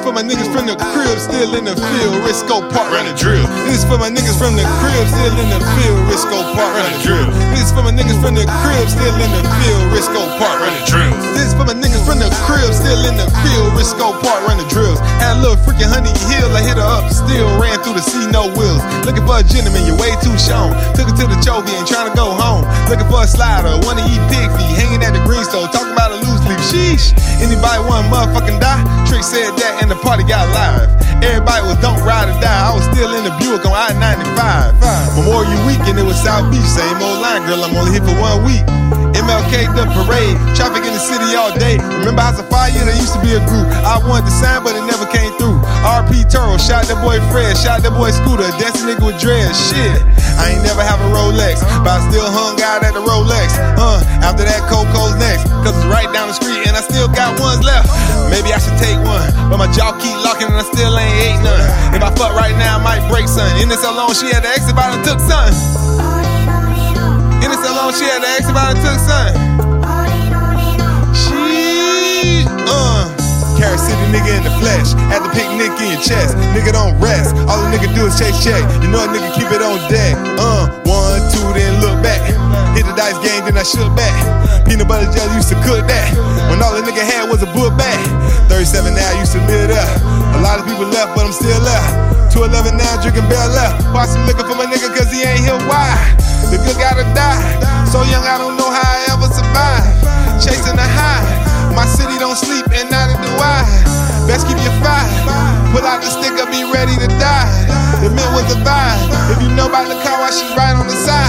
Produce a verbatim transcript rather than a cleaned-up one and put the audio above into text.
for my niggas from the crib, still in the field. Risco Park, run the drill. This is for my niggas from the crib, still in the field. Risco Park, run the drill. This is for my niggas from the crib, still in the field. Risco Park, run the drill. This is for my niggas from the crib, still in the field. Risco Park, run the drills. Had a little freaking honey hill, I hit her up, still ran through the sea, no wheels. Looking for a gentleman, you're way too shown. Took her to the Chovy and trying to go home. Looking for a slider, wanna eat pig feet, hanging at the green stove, talking about a loose leaf. Sheesh, anybody want motherfucking die? Trick said that and the party got live. Everybody was don't ride or die. I was still in the Buick on I ninety-five. Memorial weekend, it was South Beach, same old line, girl, I'm only here for one week. M L K the parade, traffic in the city all day. Remember House of Fire? There used to be a group. I wanted to sign, but it never came through. R P Turo, shot that boy Fred, shot that boy Scooter, dancing nigga with dreads. Shit, I ain't never have a Rolex, but I still hung out at the Rolex. Uh, after that, Coco's next, cause it's right down the street and I still got ones left. Maybe I should take one, but my jaw keep locking and I still ain't ate none. If I fuck right now, I might break son. In it so long, she had to exit, but I took son. In it so long, she had to exit, but I took son. She, uh. Carrot City nigga in the flesh, had to pick Nick in your chest. Nigga don't rest, all a nigga do is chase check. You know a nigga keep it on deck. Uh, one, two, then look back. Hit the dice game, then I shook back. Peanut butter jelly used to cook that, when all a nigga had was a book bag. thirty-seven now, used to live there. A lot of people left, but I'm still left. two eleven now, drinking Bell left. Buy some liquor for my nigga, cause he ain't here. Why? The good gotta die. So young, I don't know how I ever survived. Chasing the high. My city don't sleep and neither do I. Best keep your fire. Pull out the stick, I'll be ready to die. The mint was a vibe. If you know about the car, why she right on the side.